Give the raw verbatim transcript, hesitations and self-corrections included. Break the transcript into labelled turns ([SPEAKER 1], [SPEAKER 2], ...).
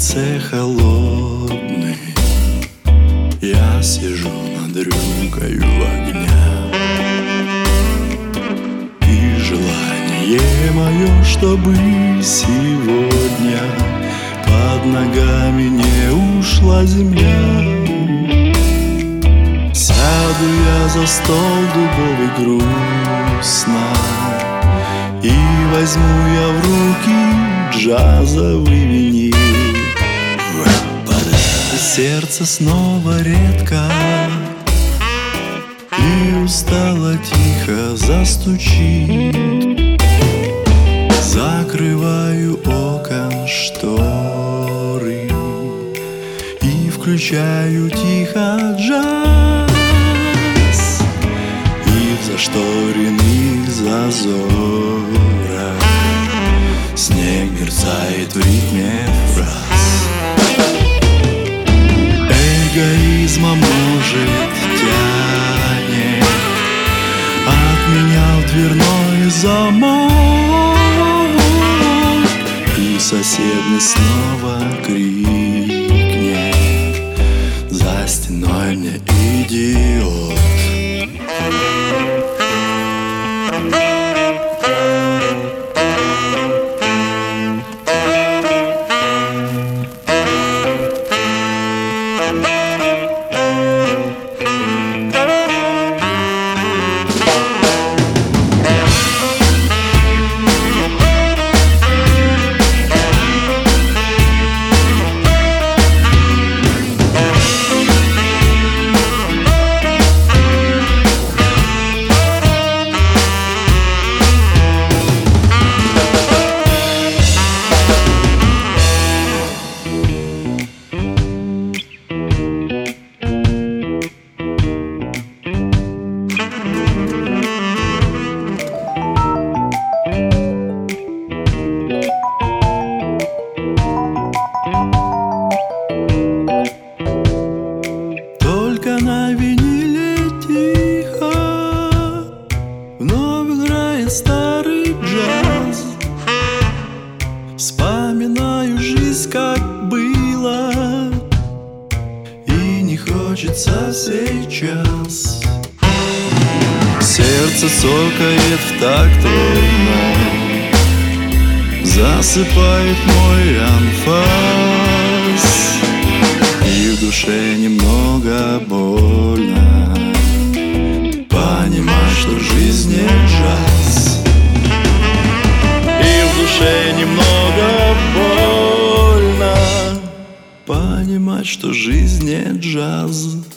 [SPEAKER 1] улице холодной я сижу над рюмкою огня, и желание мое, чтобы сегодня под ногами не ушла земля. Сяду я за стол дубовый грустно, и возьму я в руки джазовый винил. Сердце снова редко и устало тихо застучит. Закрываю окон шторы и включаю тихо джаз. И в зашторенных зазорах снег мерцает в ритме фраз. Эгоизма, может, тянет от меня в дверной замок, и соседний снова крикнет за стеной мне: идиот. На виниле тихо вновь играет старый джаз. Вспоминаю жизнь, как было, и не хочется сейчас. Сердце цокает в такт ритму, засыпает мой анфас, и в душе немного больно понимать, что жизнь не джаз. И в душе немного больно понимать, что жизнь не джаз.